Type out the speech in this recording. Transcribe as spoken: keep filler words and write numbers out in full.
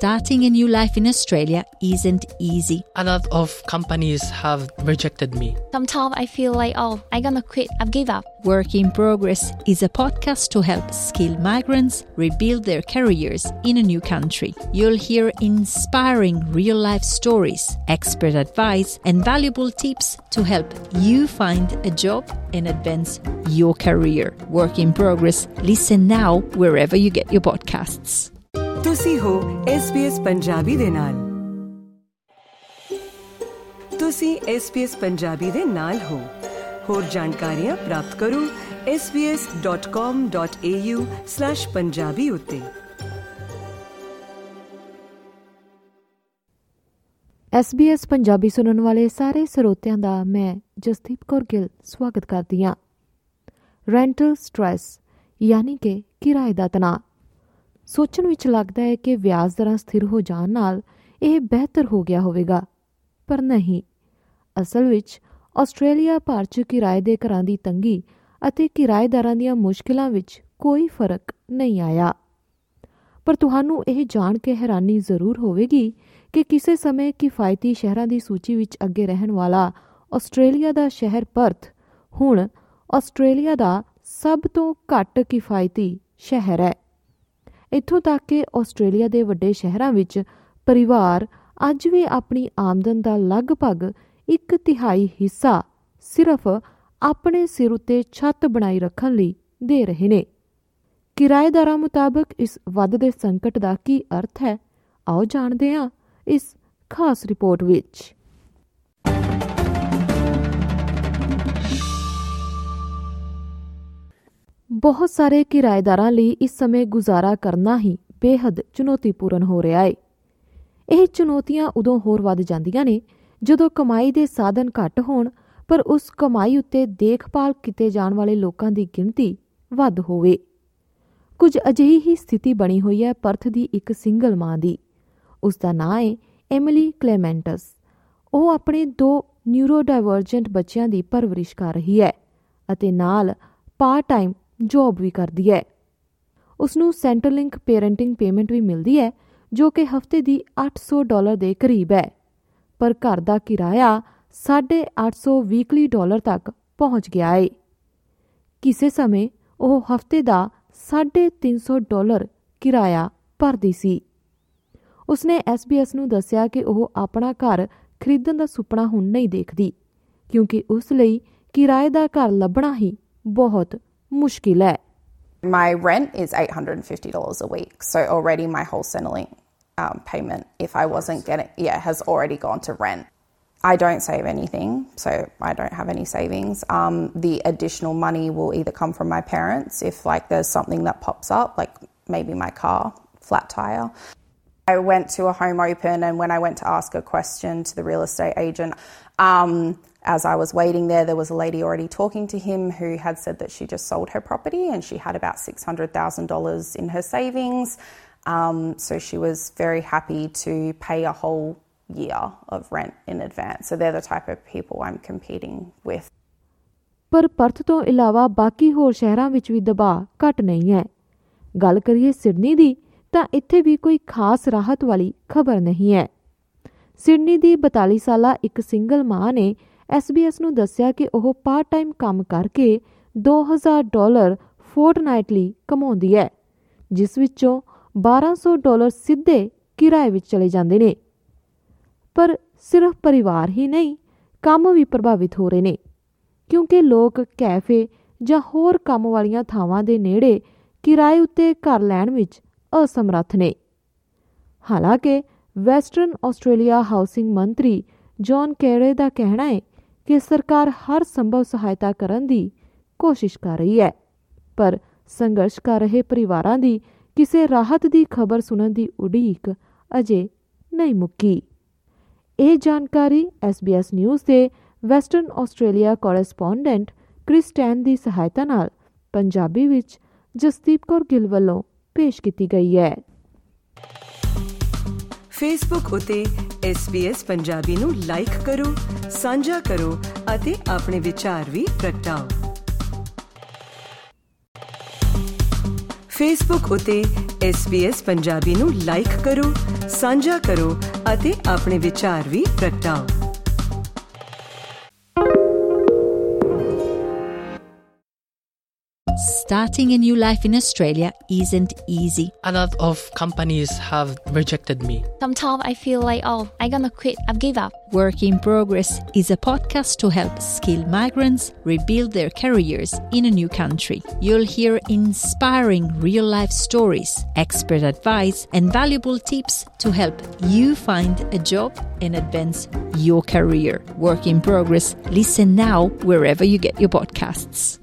starting a new life in Australia isn't easy. A lot of companies have rejected me. Sometimes I feel like, oh, I'm gonna quit, I've give up. Work in Progress is a podcast to help skilled migrants rebuild their careers in a new country. You'll hear inspiring real-life stories, expert advice, and valuable tips to help you find a job and advance your career. Work in Progress. Listen now wherever you get your podcasts. ਤੁਸੀਂ ਹੋ S B S Punjabi ਦੇ ਨਾਲ। ਤੁਸੀਂ S B S Punjabi ਦੇ ਨਾਲ ਹੋ। ਹੋਰ ਜਾਣਕਾਰੀਆਂ ਪ੍ਰਾਪਤ ਕਰੋ S B S dot com dot A U slash Punjabi ਉੱਤੇ। ਐਸ ਬੀ ਐਸ ਪੰਜਾਬੀ ਸੁਣਨ ਵਾਲੇ ਸਾਰੇ ਸਰੋਤਿਆਂ ਦਾ ਮੈਂ ਜਸਦੀਪ ਕੌਰ ਗਿੱਲ ਸਵਾਗਤ ਕਰਦੀ ਹਾਂ। ਰੈਂਟਲ ਸਟ੍ਰੈਸ ਯਾਨੀ ਕਿ ਕਿਰਾਏ ਦਾ ਤਣਾਅ। ਸੋਚਣ ਵਿੱਚ ਲੱਗਦਾ ਹੈ ਕਿ ਵਿਆਜ ਦਰਾਂ ਸਥਿਰ ਹੋ ਜਾਣ ਨਾਲ ਇਹ ਬਿਹਤਰ ਹੋ ਗਿਆ ਹੋਵੇਗਾ, ਪਰ ਨਹੀਂ। ਅਸਲ ਵਿੱਚ ਆਸਟ੍ਰੇਲੀਆ ਭਰ 'ਚ ਕਿਰਾਏ ਦੇ ਘਰਾਂ ਦੀ ਤੰਗੀ ਅਤੇ ਕਿਰਾਏਦਾਰਾਂ ਦੀਆਂ ਮੁਸ਼ਕਿਲਾਂ ਵਿੱਚ ਕੋਈ ਫਰਕ ਨਹੀਂ ਆਇਆ। ਪਰ ਤੁਹਾਨੂੰ ਇਹ ਜਾਣ ਕੇ ਹੈਰਾਨੀ ਜ਼ਰੂਰ ਹੋਵੇਗੀ ਕਿ ਕਿਸੇ ਸਮੇਂ ਕਿਫਾਇਤੀ ਸ਼ਹਿਰਾਂ ਦੀ ਸੂਚੀ ਵਿੱਚ ਅੱਗੇ ਰਹਿਣ ਵਾਲਾ ਆਸਟ੍ਰੇਲੀਆ ਦਾ ਸ਼ਹਿਰ ਪਰਥ ਹੁਣ ਆਸਟ੍ਰੇਲੀਆ ਦਾ ਸਭ ਤੋਂ ਘੱਟ ਕਿਫਾਇਤੀ ਸ਼ਹਿਰ ਹੈ। ਇੱਥੋਂ ਤੱਕ ਕਿ ਆਸਟ੍ਰੇਲੀਆ ਦੇ ਵੱਡੇ ਸ਼ਹਿਰਾਂ ਵਿੱਚ ਪਰਿਵਾਰ ਅੱਜ ਵੀ ਆਪਣੀ ਆਮਦਨ ਦਾ ਲਗਭਗ ਇੱਕ ਤਿਹਾਈ ਹਿੱਸਾ ਸਿਰਫ ਆਪਣੇ ਸਿਰ ਉੱਤੇ ਛੱਤ ਬਣਾਈ ਰੱਖਣ ਲਈ ਦੇ ਰਹੇ ਨੇ। ਕਿਰਾਏਦਾਰਾਂ ਮੁਤਾਬਕ ਇਸ ਵੱਧਦੇ ਸੰਕਟ ਦਾ ਕੀ ਅਰਥ ਹੈ, ਆਓ ਜਾਣਦੇ ਹਾਂ ਇਸ ਖਾਸ ਰਿਪੋਰਟ ਵਿੱਚ। ਬਹੁਤ ਸਾਰੇ ਕਿਰਾਏਦਾਰਾਂ ਲਈ ਇਸ ਸਮੇਂ ਗੁਜ਼ਾਰਾ ਕਰਨਾ ਹੀ ਬੇਹੱਦ ਚੁਣੌਤੀਪੂਰਨ ਹੋ ਰਿਹਾ ਹੈ। ਇਹ ਚੁਣੌਤੀਆਂ ਉਦੋਂ ਹੋਰ ਵੱਧ ਜਾਂਦੀਆਂ ਨੇ ਜਦੋਂ ਕਮਾਈ ਦੇ ਸਾਧਨ ਘੱਟ ਹੋਣ, ਪਰ ਉਸ ਕਮਾਈ ਉੱਤੇ ਦੇਖਭਾਲ ਕੀਤੇ ਜਾਣ ਵਾਲੇ ਲੋਕਾਂ ਦੀ ਗਿਣਤੀ ਵੱਧ ਹੋਵੇ। ਕੁਝ ਅਜਿਹੀ ਹੀ ਸਥਿਤੀ ਬਣੀ ਹੋਈ ਹੈ ਪਰਥ ਦੀ ਇੱਕ ਸਿੰਗਲ ਮਾਂ ਦੀ। ਉਸ ਦਾ ਨਾਂ ਹੈ ਐਮਿਲੀ ਕਲੇਮੈਂਟਸ। ਉਹ ਆਪਣੇ ਦੋ ਨਿਊਰੋ ਡਾਇਵਰਜੈਂਟ ਬੱਚਿਆਂ ਦੀ ਪਰਵਰਿਸ਼ ਕਰ ਰਹੀ ਹੈ ਅਤੇ ਨਾਲ ਪਾਰਟ ਟਾਈਮ ਜੋਬ ਵੀ ਕਰਦੀ ਹੈ। ਉਸਨੂੰ ਸੈਂਟਰਲਿੰਕ ਪੇਰੈਂਟਿੰਗ ਪੇਮੈਂਟ ਵੀ ਮਿਲਦੀ ਹੈ ਜੋ ਕਿ ਹਫ਼ਤੇ ਦੀ ਅੱਠ ਸੌ ਡਾਲਰ ਦੇ ਕਰੀਬ ਹੈ, ਪਰ ਘਰ ਦਾ ਕਿਰਾਇਆ ਸਾਢੇ ਅੱਠ ਸੌ ਵੀਕਲੀ ਡਾਲਰ ਤੱਕ ਪਹੁੰਚ ਗਿਆ ਹੈ। ਕਿਸੇ ਸਮੇਂ ਉਹ ਹਫ਼ਤੇ ਦਾ ਸਾਢੇ ਤਿੰਨ ਸੌ ਡਾਲਰ ਕਿਰਾਇਆ ਭਰਦੀ ਸੀ। ਉਸਨੇ ਐਸ ਬੀ ਐਸ ਨੂੰ ਦੱਸਿਆ ਕਿ ਉਹ ਆਪਣਾ ਘਰ ਖਰੀਦਣ ਦਾ ਸੁਪਨਾ ਹੁਣ ਨਹੀਂ ਦੇਖਦੀ ਕਿਉਂਕਿ ਉਸ ਲਈ ਕਿਰਾਏ ਦਾ ਘਰ ਲੱਭਣਾ ਹੀ ਬਹੁਤ ਮੁਸ਼ਕਿਲ ਹੈ। My rent is eight hundred fifty dollars a week, so already my whole Centrelink um, payment, if I wasn't getting, yeah, has already gone to rent. I don't save anything, so I don't have any savings. Um, the additional money will either come from my parents if like there's something that pops up, like maybe my car, flat tire. I went to a home open, and when I went to ask a question to the real estate agent, um, as I was waiting there, there was a lady already talking to him who had said that she just sold her property and she had about six hundred thousand dollars in her savings. Um, so she was very happy to pay a whole year of rent in advance. So they're the type of people I'm competing with. ਪਰ Perth ਤੋਂ ਇਲਾਵਾ ਬਾਕੀ ਹੋਰ ਸ਼ਹਿਰਾਂ ਵਿੱਚ ਵੀ ਦਬਾਅ ਘੱਟ ਨਹੀਂ ਹੈ। ਗੱਲ ਕਰੀਏ ਸਿਡਨੀ ਦੀ ਤਾਂ ਇੱਥੇ ਵੀ ਕੋਈ ਖਾਸ ਰਾਹਤ ਵਾਲੀ ਖਬਰ ਨਹੀਂ ਹੈ। ਸਿਡਨੀ ਦੀ ਬਤਾਲੀ ਸਾਲਾ ਇੱਕ ਸਿੰਗਲ ਮਾਂ ਨੇ ਐਸ ਬੀ ਐਸ ਨੂੰ ਦੱਸਿਆ ਕਿ ਉਹ ਪਾਰਟ ਟਾਈਮ ਕੰਮ ਕਰਕੇ ਦੋ ਹਜ਼ਾਰ ਡਾਲਰ ਫੋਰਟਨਾਈਟਲੀ ਕਮਾਉਂਦੀ ਹੈ, ਜਿਸ ਵਿੱਚੋਂ ਬਾਰਾਂ ਸੌ ਡਾਲਰ ਸਿੱਧੇ ਕਿਰਾਏ ਵਿੱਚ ਚਲੇ ਜਾਂਦੇ ਨੇ। ਪਰ ਸਿਰਫ ਪਰਿਵਾਰ ਹੀ ਨਹੀਂ, ਕੰਮ ਵੀ ਪ੍ਰਭਾਵਿਤ ਹੋ ਰਹੇ ਨੇ ਕਿਉਂਕਿ ਲੋਕ ਕੈਫੇ ਜਾਂ ਹੋਰ ਕੰਮ ਵਾਲੀਆਂ ਥਾਵਾਂ ਦੇ ਨੇੜੇ ਕਿਰਾਏ ਉੱਤੇ ਘਰ ਲੈਣ ਵਿੱਚ ਅਸਮਰੱਥ ਨੇ। ਹਾਲਾਂਕਿ ਵੈਸਟਰਨ ਆਸਟ੍ਰੇਲੀਆ ਹਾਊਸਿੰਗ ਮੰਤਰੀ ਜੌਨ ਕੈਰੇ ਦਾ ਕਹਿਣਾ ਹੈ ਕਿ ਸਰਕਾਰ ਹਰ ਸੰਭਵ ਸਹਾਇਤਾ ਕਰਨ ਦੀ ਕੋਸ਼ਿਸ਼ ਕਰ ਰਹੀ ਹੈ, ਪਰ ਸੰਘਰਸ਼ ਕਰ ਰਹੇ ਪਰਿਵਾਰਾਂ ਦੀ ਕਿਸੇ ਰਾਹਤ ਦੀ ਖਬਰ ਸੁਣਨ ਦੀ ਉਡੀਕ ਅਜੇ ਨਹੀਂ ਮੁੱਕੀ। ਇਹ ਜਾਣਕਾਰੀ ਐਸ ਬੀ ਐਸ ਨਿਊਜ਼ ਦੇ ਵੈਸਟਰਨ ਆਸਟ੍ਰੇਲੀਆ ਕੋਰੈਸਪੋਂਡੈਂਟ ਕ੍ਰਿਸਟੈਨ ਦੀ ਸਹਾਇਤਾ ਨਾਲ ਪੰਜਾਬੀ ਵਿੱਚ ਜਸਦੀਪ ਕੌਰ ਗਿੱਲ ਵੱਲੋਂ ਪੇਸ਼ ਕੀਤੀ ਗਈ ਹੈ। ਫੇਸਬੁੱਕ ਉੱਤੇ ਐਸ ਬੀ ਐਸ ਪੰਜਾਬੀ ਨੂੰ ਲਾਈਕ ਕਰੋ, ਸਾਂਝਾ ਕਰੋ ਅਤੇ ਆਪਣੇ ਵਿਚਾਰ ਵੀ ਪ੍ਰਗਟਾਓ। ਫੇਸਬੁੱਕ ਉੱਤੇ ਐਸ ਬੀ ਐਸ ਪੰਜਾਬੀ ਨੂੰ ਲਾਈਕ ਕਰੋ, ਸਾਂਝਾ ਕਰੋ ਅਤੇ ਆਪਣੇ ਵਿਚਾਰ ਵੀ ਪ੍ਰਗਟਾਓ। Starting a new life in Australia isn't easy. A lot of companies have rejected me. Sometimes I feel like, oh, I'm gonna quit. I've give up. Work in Progress is a podcast to help skilled migrants rebuild their careers in a new country. You'll hear inspiring real-life stories, expert advice, and valuable tips to help you find a job and advance your career. Work in Progress. Listen now wherever you get your podcasts.